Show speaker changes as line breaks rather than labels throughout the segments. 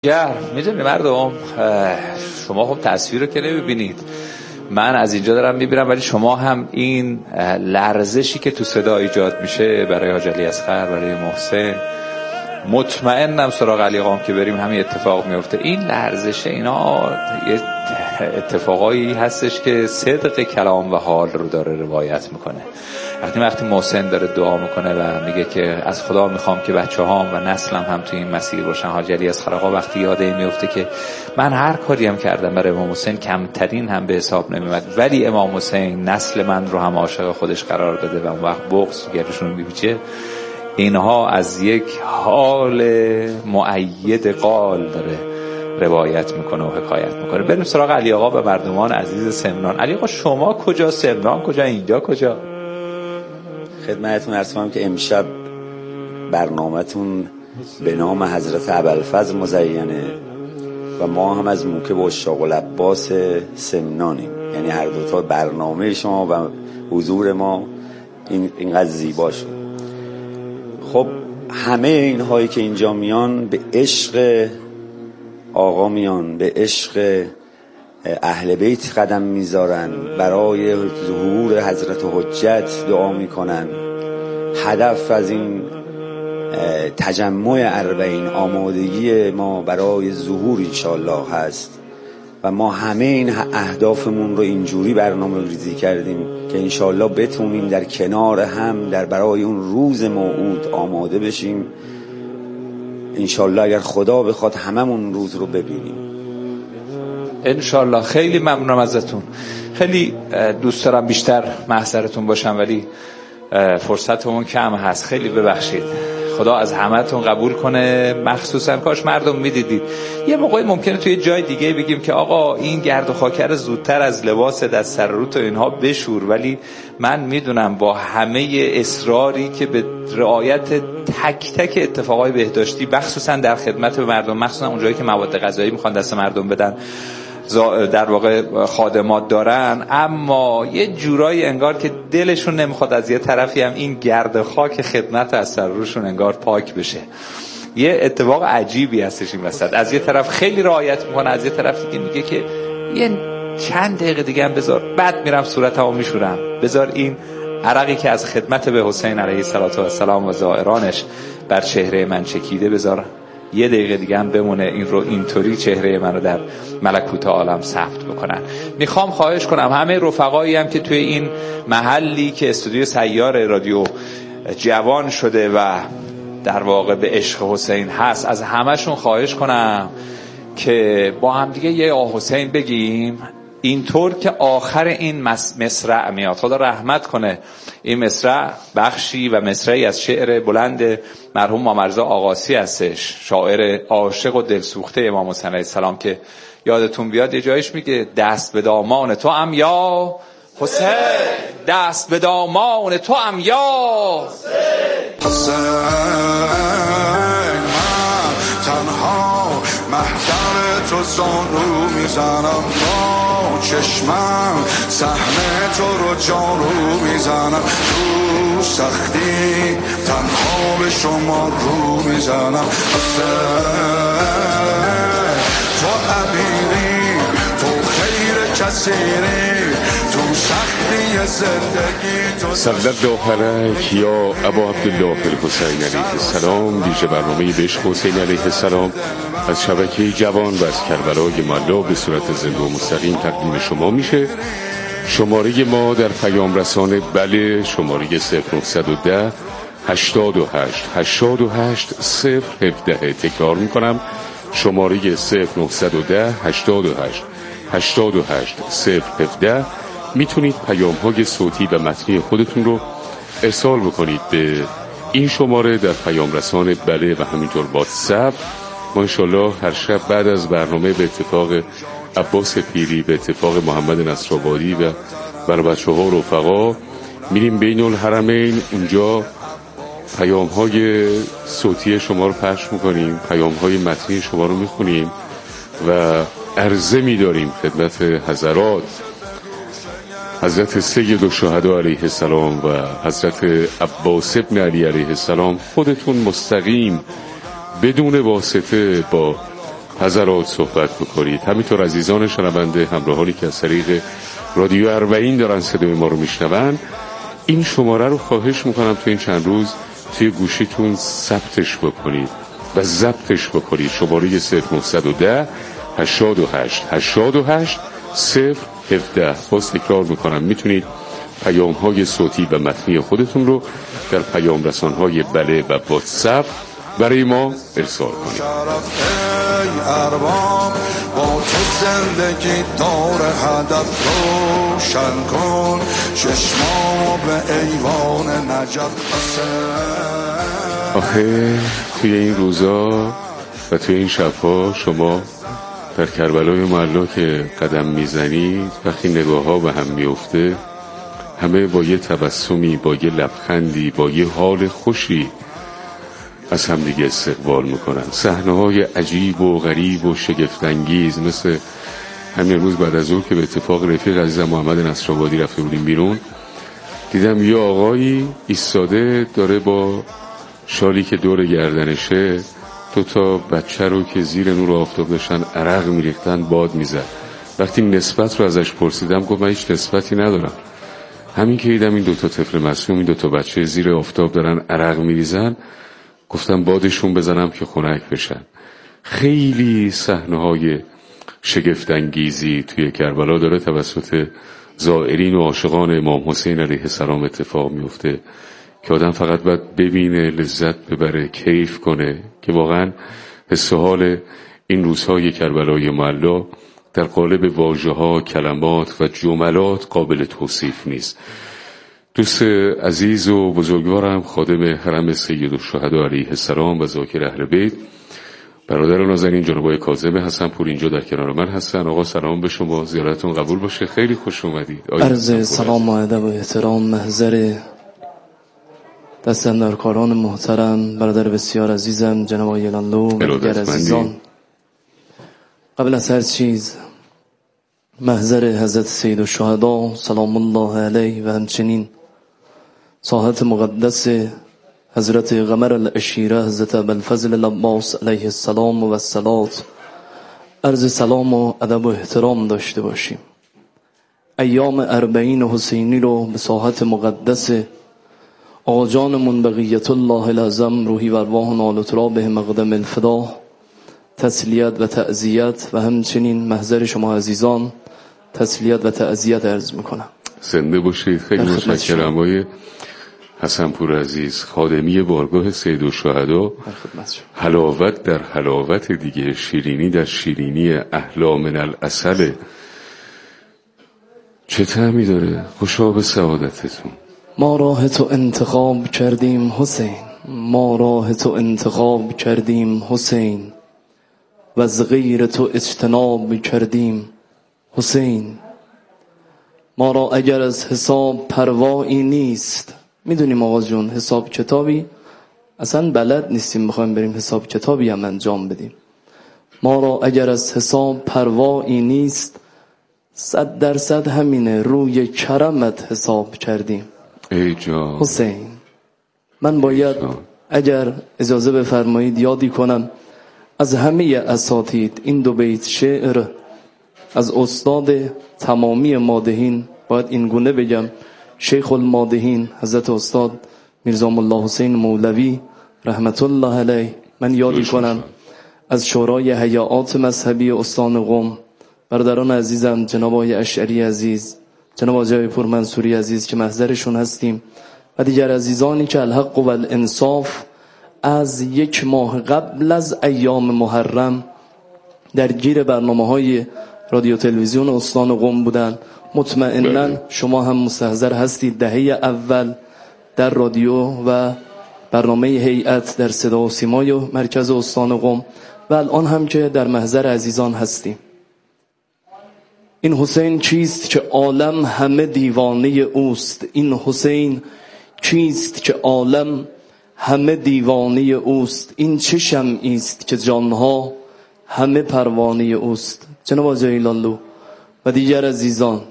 میدونی مردم، شما خب تصویر رو که نمیبینید، من از اینجا دارم میبینم، ولی شما هم این لرزشی که تو صدا ایجاد میشه برای حاج علی اصغر، برای محسن، مطمئنم سراغ علی آقام که بریم همین اتفاق میفته. این لرزش اینا یه اتفاقایی هستش که صدق کلام و حال رو داره روایت میکنه. وقتی محسن داره دعا میکنه و میگه که از خدا میخوام که بچه‌هام و نسلم هم تو این مسیر باشن، حاج علی اصغر آقا وقتی یاده میفته که من هر کاری هم کردم برای امام حسین کمترین هم به حساب نمیاد، ولی امام حسین نسل من رو هم عاشق خودش قرار داده و اون وقت بغض گرشون میپیچه. اینها از یک حال مؤید قال داره روایت میکنه و حکایت میکنه. بریم سراغ علی آقا و مردمان عزیز سمنان. علی آقا شما کجا؟ سمنان کجا؟ اینجا کجا؟
خدمتتون عرض کنم که امشب برنامه‌تون به نام حضرت ابوالفضل مزینه و ما هم از موکب اشاق العباس سمنانیم، یعنی هر دوتا برنامه شما و حضور ما اینقدر زیبا شد. خب همه اینهایی که اینجا میان به عشق آقا میان، به عشق اهل بیت قدم میذارن، برای ظهور حضرت حجت دعا میکنن. هدف از این تجمع اربعین آمادگی ما برای ظهور انشاءالله هست و ما همه این اهدافمون رو اینجوری برنامه ریزی کردیم که انشاءالله بتونیم در کنار هم در برای اون روز موعود آماده بشیم. انشاءالله اگر خدا بخواد هممون روز رو ببینیم
انشاءالله. خیلی ممنونم ازتون، خیلی دوست دارم بیشتر محضرتون باشم ولی فرصتمون کم هست، خیلی ببخشید. خدا از همتون قبول کنه. مخصوصا کاش مردم میدیدید یه موقعی ممکنه توی جای دیگه بگیم که آقا این گرد و خاکر زودتر از لباس دست سر رو تو اینها بشور، ولی من میدونم با همه اصراری که به رعایت تک تک اتفاقای بهداشتی مخصوصا در خدمت به مردم، مخصوصا اونجایی که مواد غذایی میخوان دست مردم بدن در واقع خادمات دارن، اما یه جورایی انگار که دلشون نمیخواد از یه طرفی هم این گرد خاک خدمت از سر روشون انگار پاک بشه. یه اتفاق عجیبی هستش این وسط. از یه طرف خیلی رعایت میکنه، از یه طرف دیگه میگه که یه چند دقیقه دیگه هم بذار، بعد میرم صورتمو میشورم، بذار این عرقی که از خدمت به حسین علیه السلام و زائرانش بر چهره من چکیده بذار یه دقیقه دیگه هم بمونه، این رو اینطوری چهره منو در ملکوت عالم ثبت بکنن. میخوام خواهش کنم همه رفقایی هم که توی این محلی که استودیو سیار رادیو جوان شده و در واقع به عشق حسین هست، از همهشون خواهش کنم که با هم دیگه یه آه حسین بگیم، اینطور که آخر این مصرع میاد. خدا رحمت کنه، این مصرع بخشی و مصرعی از شعر بلند مرحوم مامرزا آقاسی هستش، شاعر عاشق و دلسوخته امام حسین علیه السلام، که یادتون بیاد یه جایش میگه دست به دامان تو ام یا حسین، دست به دامان تو ام یا حسین.
من تنها محضر تو زانو میزنم، با چشمم سهم تو رو جارو میزنم، تو سختی تنها به شما رو میزنم. تو امیری، تو خیر کسیری، تو سختی زندگی تو.
صلی الله علیک یا ابا عبدالله الحسین علیه السلام. ویژه برنامه به عشق حسین علیه السلام از شبکه جوان و از کربلای معلا به صورت زنده و مستقیم تقدیم شما میشه. شماره ما در پیام رسانه بله، شماره 0910 88 88 017. تکرار میکنم، شماره 0910 88 88 017. میتونید پیام های صوتی و متنی خودتون رو ارسال بکنید به این شماره در پیام رسانه بله و همینطور واتساپ. ما انشالله هر شب بعد از برنامه به اتفاق عباس پیری، به اتفاق محمد نصرآبادی و برای بچه ها رفقا میریم بین الحرمین، اونجا پیام های صوتی شما رو پخش میکنیم، پیام های متنی شما رو میخونیم و عرضه میداریم خدمت حضرات حضرت سید الشهدا علیه السلام و حضرت عباس ابن علی علیه السلام. خودتون مستقیم بدون واسطه با حضرات صحبت بکنید. همینطور عزیزان شنونده همراهانی که از طریق رادیو 40 دارن صدای ما رو میشنون، این شماره رو خواهش میکنم تو این چند روز توی گوشیتون ثبتش بکنید و ضبطش بکنید. شماره 0910 88 88 017. باز تکرار میکنم، میتونید پیام‌های صوتی و متنی خودتون رو در پیام رسان‌های بله و واتساپ برای ما ارسال کنید.
ارباب با تو زندگی دور هدف روشن کن، چشمامو به ایوان نجف بسن.
آخه توی این روزا و توی این شبها شما در کربلای معلا که قدم میزنید، وقتی نگاه ها به هم میفته، همه با یه تبسمی، با یه لبخندی، با یه حال خوشی از هم دیگه استقبال میکنن. صحنه‌های عجیب و غریب و شگفت‌انگیز، مثل همین روز بعد از ظهر که به اتفاق رفیق عزیزم محمد نصرآبادی رفته بودیم بیرون، دیدم یه آقایی ایستاده داره با شالی که دور گردنشه 2 بچه رو که زیر نور آفتاب داشتن عرق میریختن باد میزد. وقتی نسبت رو ازش پرسیدم گفت من هیچ نسبتی ندارم، همین که دیدم این 2 طفل معصوم، این 2 بچه زیر آفتاب دارن عرق میریزن، گفتم بادشون بزنم که خنک بشن. خیلی صحنه‌های شگفت انگیزی توی کربلا داره توسط زائرین و عاشقان امام حسین علیه السلام اتفاق میفته که آدم فقط باید ببینه، لذت ببره، کیف کنه که واقعا حس و حال این روزهای کربلای معلا در قالب واژه‌ها، کلمات و جملات قابل توصیف نیست. دوست عزیز و بزرگوارم، خادم حرم سید الشهدا علیه السلام و ذاکر اهل بیت، برادر نازنین جناب آقای کاظم حسن پور اینجا در کنار من هستن. آقا سلام به شما، زیارتتون قبول باشه، خیلی خوش اومدید.
عرض سلام و ادب و احترام محضر دستاندرکاران محترم، برادر بسیار عزیزم جناب آقای لانلو و دیگر عزیزان. قبل از هر چیز محضر حضرت سید الشهدا سلام الله علیه و همچنین ساحت مقدس حضرت قمر العشیره حضرت ابوالفضل العباس علیه السلام و الصلات عرض سلام و ادب و احترام داشته باشیم. ایام 40 حسینی رو به ساحت مقدس آقا جانمون بقیت الله العظم روحی و ارواح آل ترابه مقدم الفدا تسلیت و تعزیت و همچنین محضر شما عزیزان تسلیت و تعزیت عرض میکنم.
زنده باشید. خیلی متشکرم آقای حسن پور عزیز، خادمی بارگاه سید الشهدا. حلاوت در حلاوت دیگه، شیرینی در شیرینی، احلا من العسل. چه طعمی داره؟ خوشا به سعادتتون.
ما راه تو انتخاب کردیم حسین، ما راه تو انتخاب کردیم حسین، و از غیر تو اجتناب کردیم حسین. ما را اگر از حساب پروایی نیست، میدونیم آقا جون حساب کتابی اصلا بلد نیستیم، بخوایم بریم حساب کتابی هم انجام بدیم. ما را اگر از حساب پروایی نیست، 100% همینه، روی کرمت حساب کردیم
ای جان
حسین. من باید اگر اجازه بفرمایید یادی کنم از همه اساتید این 2 بیت شعر از استاد تمامی مادحین، باید این گونه بگم، شیخ المادحین حضرت استاد میرزا مولا حسین مولوی رحمت الله علیه. من یادی کنم از شورای هیئات مذهبی استان قم برادران عزیزم جناب آقای اشعری عزیز، جناب آقای پور منصوری عزیز که محضرشون هستیم و دیگر عزیزانی که الحق و الانصاف از 1 ماه قبل از ایام محرم درگیر برنامه‌های رادیو تلویزیون استان قم بودن. مطمئناً شما هم مستحضر هستید دهه اول در رادیو و برنامه هیئت در صدا و سیمای مرکز استان قم و الان هم که در محضر عزیزان هستیم. این حسین چیست که عالم همه دیوانه اوست، این حسین چیست که عالم همه دیوانه اوست، این چه شمعی است که جانها همه پروانه اوست. جناب آقای لالو و دیگر عزیزان،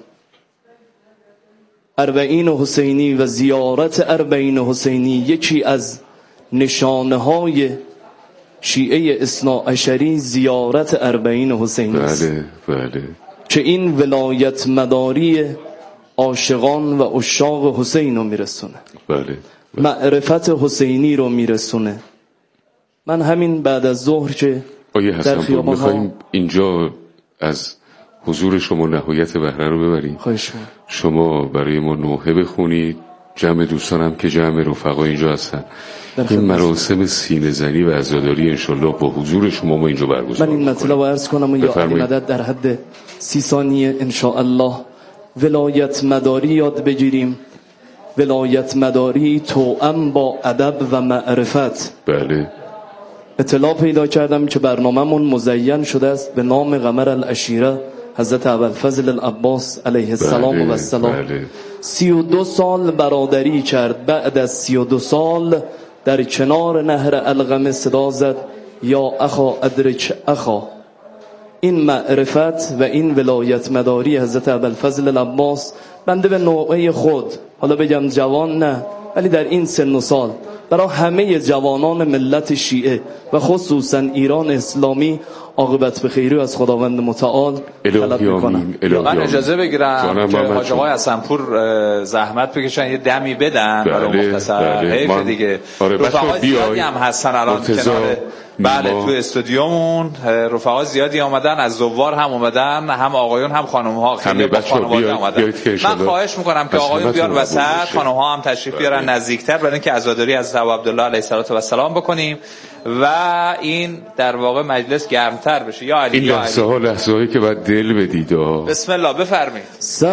40 حسینی و زیارت 40 حسینی یکی از نشانه های شیعه اثناعشری زیارت اربعین حسینی است.
بله.
که این ولایت مداری عاشقان و عشاق حسین رو میرسونه.
بله.
معرفت حسینی رو میرسونه. من همین بعد از ظهر که
آیه حسن پور میخواییم اینجا از حضور شما نهایت بهره رو ببریم. شما برای ما نوحه بخونید، جمع دوستانم که جمع رفقا اینجا هستن، این مراسم سینه زنی و عزاداری انشالله با حضور شما ما اینجا برگزار
من این مطلب رو عرض کنم و یا علی مدد در حد 30 ثانیه انشاءالله ولایت مداری یاد بگیریم. ولایت مداری توأم با ادب و معرفت.
بله.
اطلاع پیدا کردم که برنامه‌مون مزین شده است به نام قمر العشیره حضرت ابوالفضل العباس علیه السلام و السلام. 32 سال برادری کرد. بعد از 32 سال در کنار نهر القمه صدا زد یا اخا ادرک اخا. این معرفت و این ولایت مداری حضرت ابوالفضل العباس بنده به نوعه خود، حالا بگم جوان نه، ولی در این سن و سال برای همه جوانان ملت شیعه و خصوصا ایران اسلامی عاقبت به خیری از خداوند متعال طلب می‌کنم.
من اجازه بگیرم که حاج آقای حسنپور زحمت بکشن یه دمی بدن برای مختصر. حیف دیگه. رفقا زیادی هم هستن الان کنار تو استودیومون. رفقا زیادی آمدن، از زوار هم اومدن، هم آقایون هم خانم‌ها. خیلی خانواده اومدن. من خواهش می‌کنم که آقایون بیان وسط، خانم‌ها هم تشریف بیارن نزدیکتر برای اینکه عزاداری از ابو عبدالله علیه السلام بکنیم و این در واقع مجلس گرمتر بشه. یا علی،
این لحظه‌هایی که باید دل بدید.
بسم الله بفرمایید.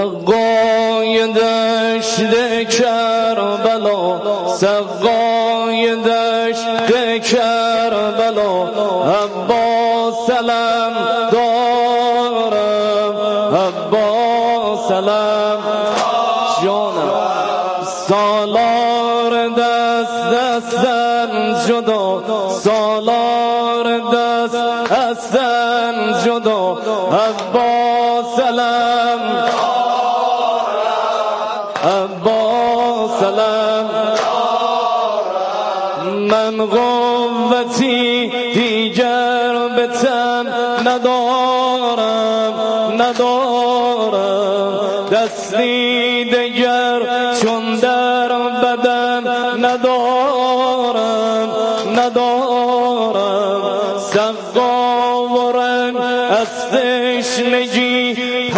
سقای دشت کربلا، سقای دشت کربلا، عباس سلام دارم، عباس سلام جانم. سالار دستن جدا، سالار دستن جدا، عباس سلام، عباس سلام. من قوتی دیگر به تن ندارم، دستی دیگر چون در بدن ندارم. سقا و رنگ از تشنگی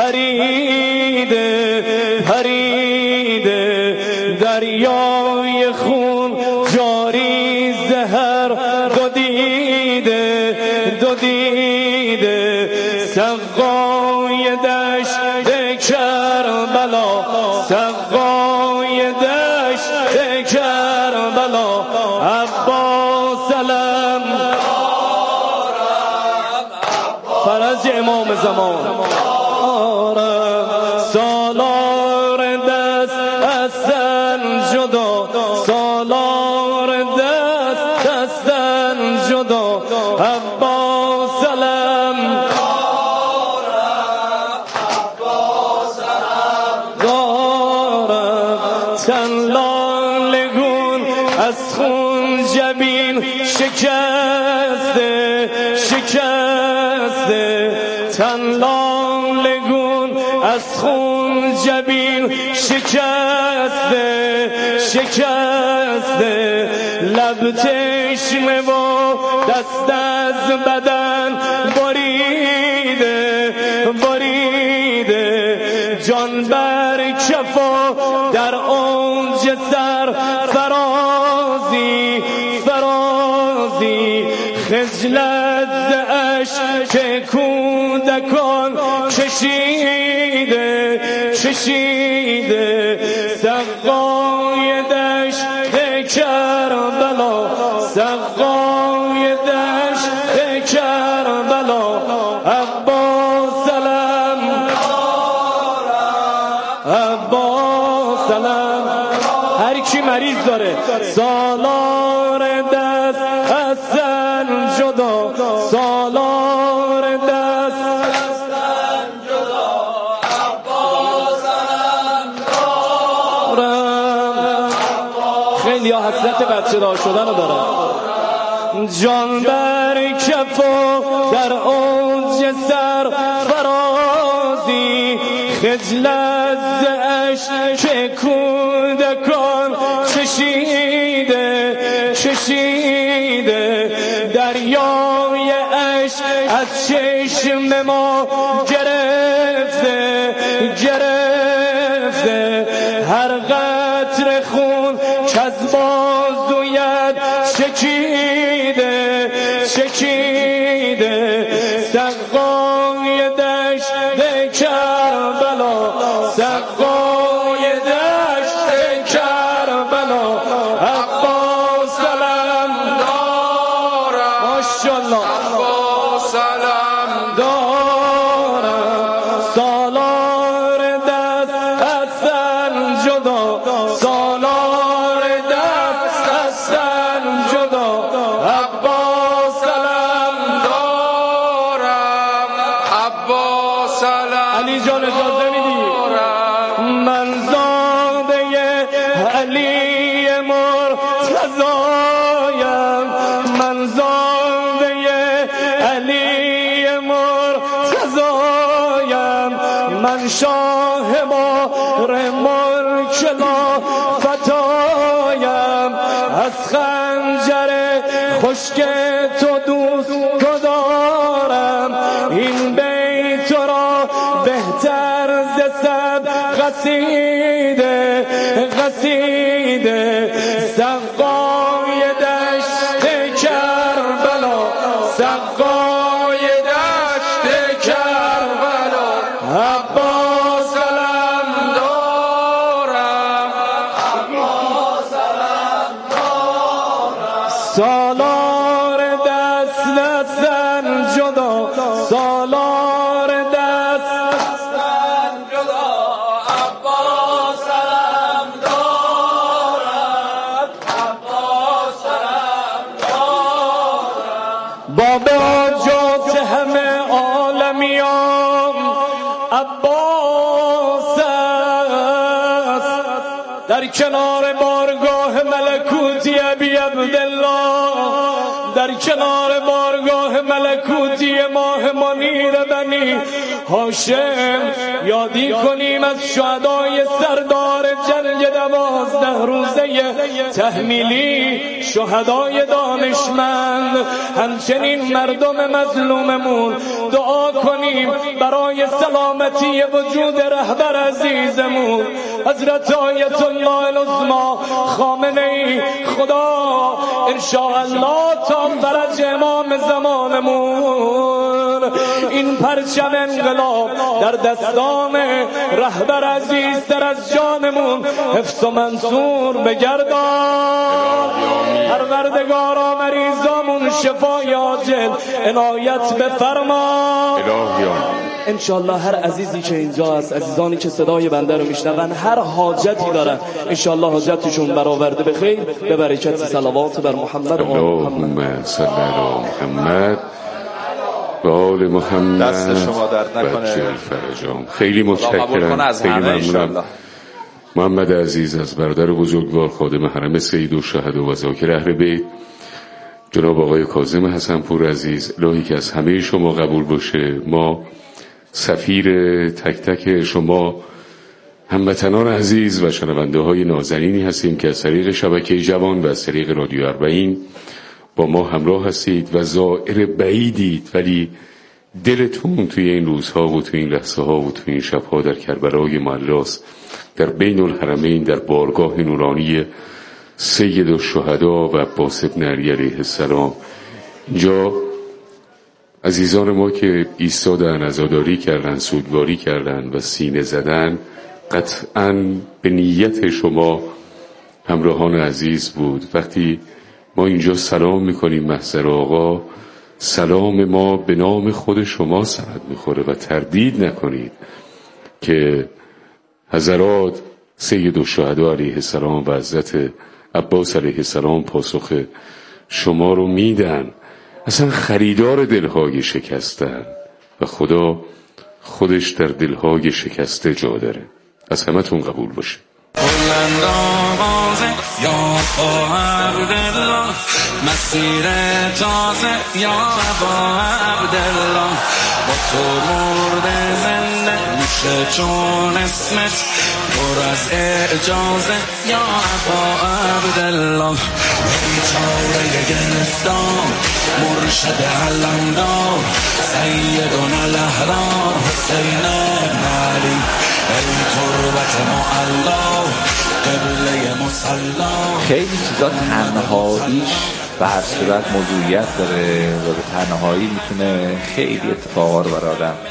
پریده، دریای خون جاری زهر دو دیده. سقای دشت کربلا، سقای دشت کربلا، عباس سلام فرج امام زمان. سالار دستن جدا، سالار دستن جدا، عباس سلام دارم. تن لالگون از خون جبین شکسته، تن لالگون از خون جبین شکسته، لب تشنه و دست از بدن بریده، جان بر کفا در اوج سر فرازی، خجلت ز اشک کودکان کشیده. سقای دشت کربلا، سقای دشت کربلا، عباس سلام، عباس سلام. هر کی مریض داره سالار دست حسن جدا، سالار دست حسن جدا، عباس سلام دارم. خیلی ها حسرت بچه دار شدن رو دارن. جان صفا در اوج سر فرازی خجلت ز اشک کودکان چشیده دریای اشک از چشم ما گرفته هر قطره خون که از بازویت چکیده سقای دشت کربلا سقای دشت کربلا عباس سلام دارم ماشاءالله عباس سلام دارم سالار دست از سر جدا سالار دست از سر جدا عباس سلام دارم عباس سلام علی جان اجازه میدی من زاده علی مرتضایم من زاده علی مرتضایم من شاه بار ملک لا فتایم از خنجر خشک تو دوست دارم این بیت را بهتر ز صد قصیده سقای دشت کربلا سقای دشت کربلا عباس سلام دارم عباس سلام دارم سالار دست نستن جدا سالار دست نستن جدا عباس سلام دارم عباس سلام دارم بابا جات همه عالمیان عباس است در کنار بارگاه ملکوتی ابی عبدالله در کنار بارگاه ملکوتی ماه منیر بنی هاشم یادی کنیم از شهدای سردار جنگ 12 روزه تحمیلی شهدای دانشمند همچنین مردم مظلوممون دعا کنیم برای سلامتی وجود رهبر عزیزمون حضرت آیت الله العظما خامنه ای خدا انشاءالله تا فرج امام زمانمون این پرچم انقلاب در دستان رهبر عزیزتر از جانمون حفظ و منصور بگردان پروردگارا مریضامون شفای عاجل عنایت بفرما انشالله هر عزیزی که اینجا هست عزیزانی که صدای بنده رو میشنون هر حاجتی دارن انشالله حاجتشون برآورده به خیر به برکت صلوات بر محمد
اللهم صل علی محمد و آل محمد
دست شما درد نکنه
خیلی متشکرم خیلی ممنونم محمد عزیز از برادر بزرگوار خادم حرم سید الشهدا و ذاکر اهل بیت جناب آقای کاظم حسنپور عزیز الهی که از همه شما قبول باشه ما سفیر تک تک شما هموطنان عزیز و شنونده های نازنینی هستیم که از طریق شبکه جوان و از طریق رادیو اربعین با ما همراه هستید و زائر بعیدید ولی دلتون توی این روزها و توی این لحظه ها و توی این شبها در کربلای معلاست در بین الحرمین در بارگاه نورانی سید الشهدا و عباس بن علی علیه السلام اینجا عزیزان ما که ایستادن عزاداری کردن سوگواری کردن و سینه زدن قطعاً به نیت شما همراهان عزیز بود. وقتی ما اینجا سلام میکنیم محضر آقا سلام ما به نام خود شما سند میخوره و تردید نکنید که حضرات سید الشهدا علیه السلام و حضرت عباس علیه السلام پاسخ شما رو میدن اصلا خریدار دلهای شکستن و خدا خودش در دلهای شکسته جا داره. از همتون قبول باشه.
بلند آوازه یا با عبدالله مسیر تازه یا با عبدالله با تو مرده زنده میشه چون اسمت پر از اعجازه یا با عبدالله بیچاره گرفتار مرشد علمدار سیدنا الاحرار حسین ابن علی ای تربت معلا قبله مصلا.
خیلی چیزا تنهاییش به هر صورت موضوعیت داره و به تنهایی میتونه خیلی اتفاقا رو برای آدم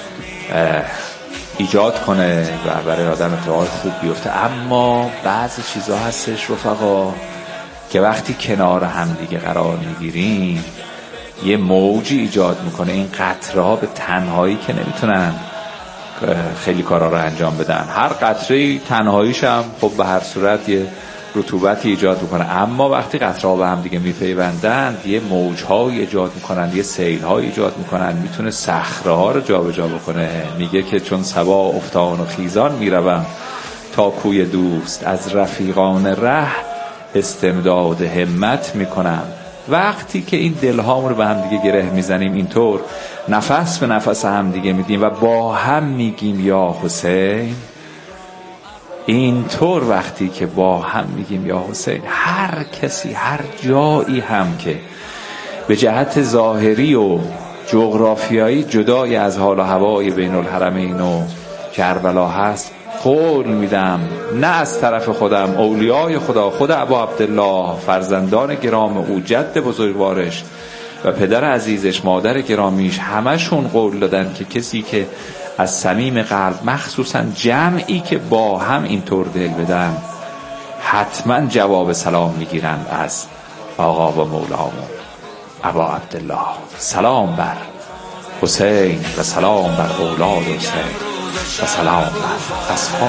ایجاد کنه و برای آدم اتفاقات خوب بیفته. اما بعضی چیزا هستش رفقا که وقتی کنار هم دیگه قرار میگیریم یه موجی ایجاد میکنه. این قطره ها به تنهایی که نمیتونن خیلی کارا رو انجام بدن. هر قطره تنهاییش هم خب به هر صورت یه رطوبتی ایجاد میکنه، اما وقتی قطره ها به هم دیگه میپیوندن یه موج‌های ایجاد میکنن، یه سیل‌های ایجاد میکنن، میتونه صخره‌ها رو جابجا بکنه. میگه که چون صبا افتان و خیزان میروم تا کوی دوست، از رفیقان ره استمداد همت میکنم. وقتی که این دلهامون رو به هم دیگه گره میزنیم، اینطور نفس به نفس هم دیگه میدیم و با هم میگیم یا حسین، اینطور وقتی که با هم میگیم یا حسین، هر کسی هر جایی هم که به جهت ظاهری و جغرافیایی جدای از حال و هوای بین الحرمین و کربلا هست، قول میدم نه از طرف خودم، اولیای خدا، خود ابا عبدالله، فرزندان گرام او، جد بزرگوارش و پدر عزیزش، مادر گرامیش، همشون قول دادن که کسی که از صمیم قلب، مخصوصا جمعی که با هم اینطور دل بدن، حتما جواب سلام میگیرن از آقا و مولامون ابا عبدالله. سلام بر حسین و سلام بر اولاد حسین و سلام بر اصحاب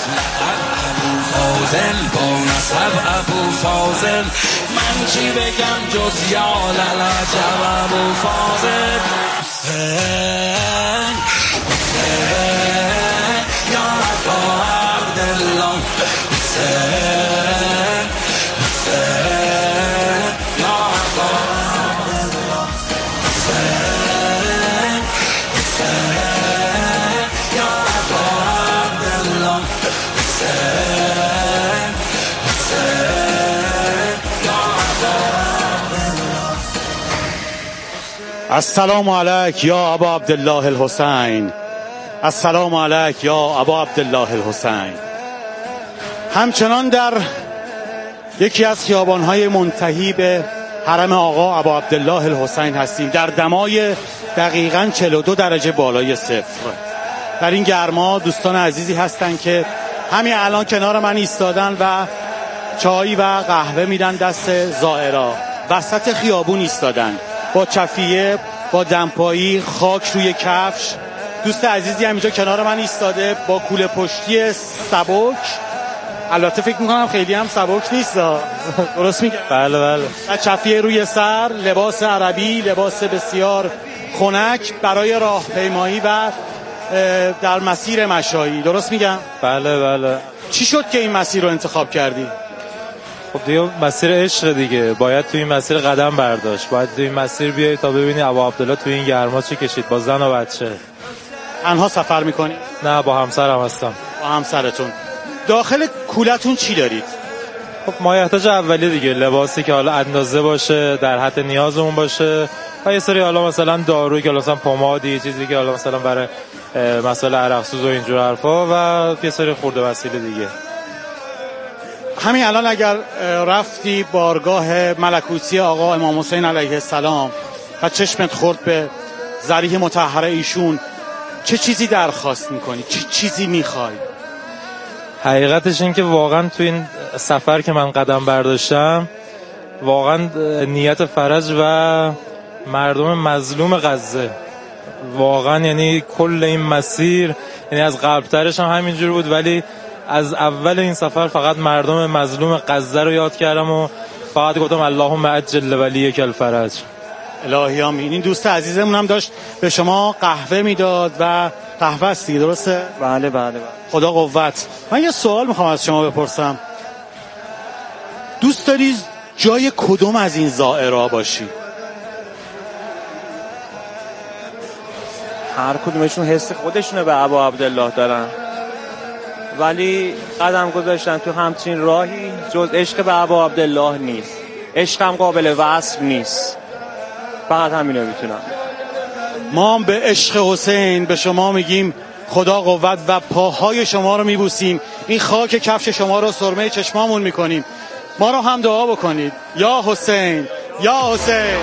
فاضل با نسب ابو فاضل. من چی بگم جز یا للعجب ابو فاضل. حسین حسین یا ابا عبدالله حسین حسین یا ابا عبدالله حسین حسین یا ابا عبدالله حسین حسین یا ابا عبدالله.
السلام علیک یا ابا عبدالله الحسین. السلام علیک یا ابا عبدالله الحسین. همچنان در یکی از خیابان‌های منتهی به حرم آقا ابا عبدالله الحسین هستیم، در دمای دقیقاً 42 درجه بالای صفر. در این گرما دوستان عزیزی هستن که همین الان کنار من ایستادن و چای و قهوه میدن دست زائرا. وسط خیابون ایستادن با چفیه، با دمپایی، خاک روی کفش. دوست عزیزی هم اینجا کنار من ایستاده با کوله پشتی سبک. البته فکر میکنم خیلی هم سبک نیست. درست میگم؟
بله بله.
و چفیه روی سر، لباس عربی، لباس بسیار خنک برای راهپیمایی و در مسیر مشایی. درست میگم؟
بله بله.
چی شد که این مسیر رو انتخاب کردی؟
خب دیگه مسیر عشق دیگه، باید تو این مسیر قدم برداشت، باید تو این مسیر بیایی تا ببینی ابا عبدالله تو این گرما چه کشید با زن و بچه.
تنها سفر میکنی؟
نه با همسرم هستم.
با همسرتون. داخل کولتون چی دارید؟
خب مایحتاج اولی دیگه، لباسی که حالا اندازه باشه، در حد نیازمون باشه، و یه سری حالا مثلا دارویی که مثلا پمادی، چیزی که حالا مثلا برای مسائل عرق سوز و اینجور حرفا، و یه سری خورده وسیله دیگه.
همین الان اگر رفتی بارگاه ملکوتی آقا امام حسین علیه السلام و چشمت خورد به ذریح مطهره ایشون، چه چیزی درخواست میکنی؟ چه چیزی میخوای؟
حقیقتش این که واقعا تو این سفر که من قدم برداشتم، واقعا نیت فرج و مردم مظلوم غزه، واقعا یعنی کل این مسیر، یعنی از قبلترش هم همینجور بود، ولی از اول این سفر فقط مردم مظلوم غزه رو یاد کردم و فقط گفتم اللهم عجل ولیک الفرج.
الهی آمین. این دوست عزیزمون هم داشت به شما قهوه میداد و قهوه است دیگه، درسته؟
بله بله بله.
خدا قوت. من یه سوال میخوام از شما بپرسم، دوست داری جای کدوم از این زائرها باشی؟
هر کدومشون حس خودشونه به ابا عبدالله دارن، ولی قدم گذاشتن تو همچین راهی جز عشق به ابا عبدالله نیست. عشقم قابل وصف نیست، فقط همینو میتونم.
ما هم به عشق حسین به شما میگیم خدا قوت و پاهای شما رو میبوسیم، این خاک کفش شما رو سرمه چشمامون میکنیم. ما رو هم دعا بکنید. یا حسین یا حسین.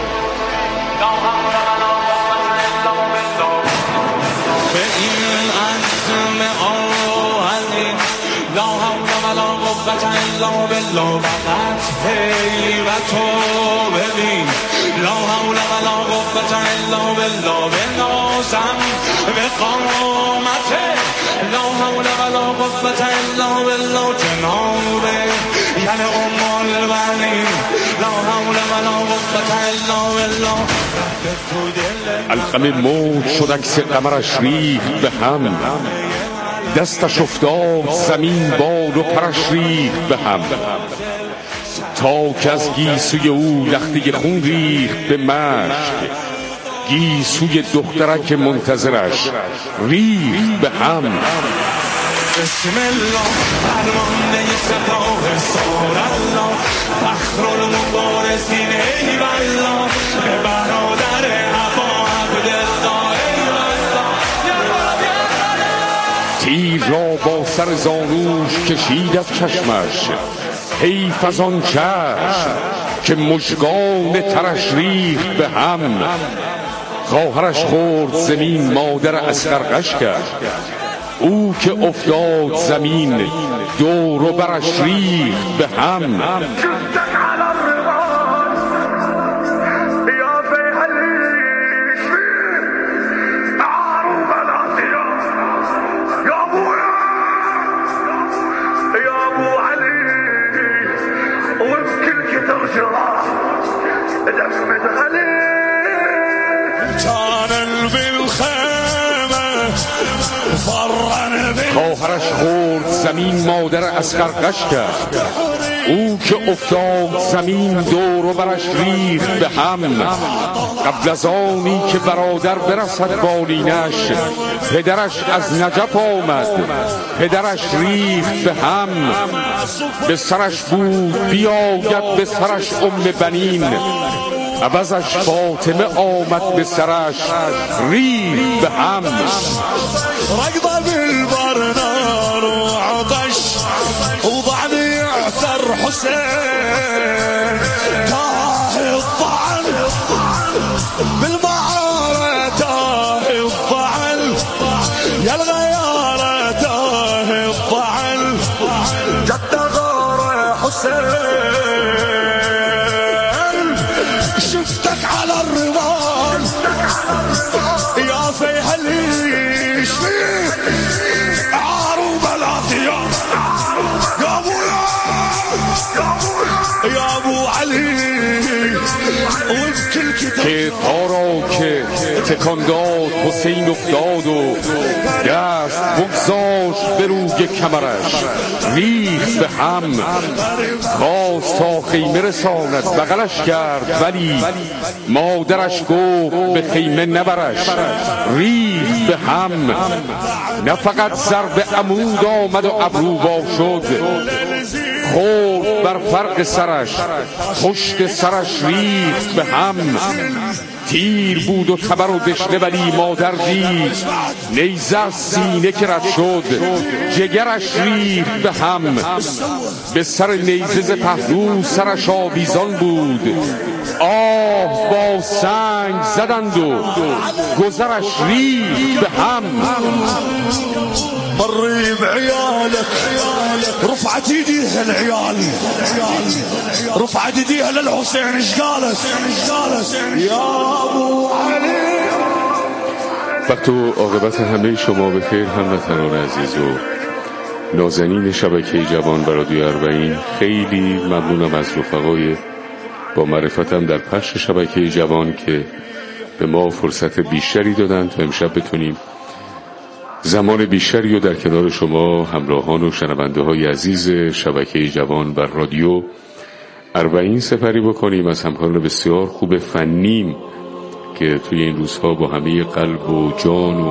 به این عزم آهنی لا حول ولا قوة الا بالله، فقط حیرتو ببین. لا حول ولا قوة الا بالله، بنازم به قامته. لا حول ولا قوة الا بالله، جناب یعنی البنین. لا حول ولا قوة الا بالله.
القمه موج شد عکس قمرش ریخت به هم، دستش افتاد زمین باد و پرش ریخت به هم، تا که از گیسوی او لخته خون ریخت به مشک، گیسوی دخترک منتظرش ریخت به هم.
بسم الله فرمانده سپاه سار الله، فخر المبارزین ای والله، به برادر ابا عبدالله ای والله.
تیر را با سر زانوش کشید از چشمش، حیف از آن چشم که مژگان ترش ریخت به هم. خواهرش خورد زمین مادر اصغرش کرد، او که افتاد زمین دور و برش ریخت به هم. خواهرش خورد زمین مادر اصغرش کرد، او که افتاد زمین دور و برش ریخت به هم. قبل از آنی که برادر برسد بالینش، پدرش از نجف آمد، پدرش ریخت به هم. به سرش بود بیاید به سرش بنین، عوضش فاطمه آمد به سرش ریخت به هم.
رقض بالبرنار وعطش وضعني يعثر حسين، تاه الطعن بالمعارة، تاه الطعن يا الغيارة، تاه الطعن جد غار حسين. شفتك على الرمال يا فيهلي
که پا را که تکان داد حسین افتاد و دست بگذاشت به روی کمرش ریخت به هم. خواست تا خیمه رساند بغلش کرد، ولی مادرش گفت به خیمه نبرش ریخت به هم. نه فقط ضرب عمود آمد و ابرو وا شد، خورد بر فرق سرش، پشت سرش ریخت به هم. تیر بود و تبر و دشنه ولی مادر دید، نیزه از سینه که رد شد جگرش ریخت به هم. به سر نیزه ز پهلو سرش آویزان بود، آه با سنگ زدند و گذرش ریخت به هم.
مري بعيالك رفعت ايديها العيال، رفعت ايديها للحسين، ايش قالت يا ابو علي.
وقت و عاقبت همه شما بخیر هموطنان عزیز و نازنین شبکه جوان و رادیو اربعین. خیلی ممنونم از رفقای با معرفتم در پخش شبکه جوان که به ما فرصت بیشتری دادن تا امشب بتونیم زمان بیشتری رو در کنار شما همراهان و شنونده های عزیز شبکه جوان بر رادیو 40 سپری بکنیم از همکاران بسیار خوب فنیم که توی این روزها با همه قلب و جان و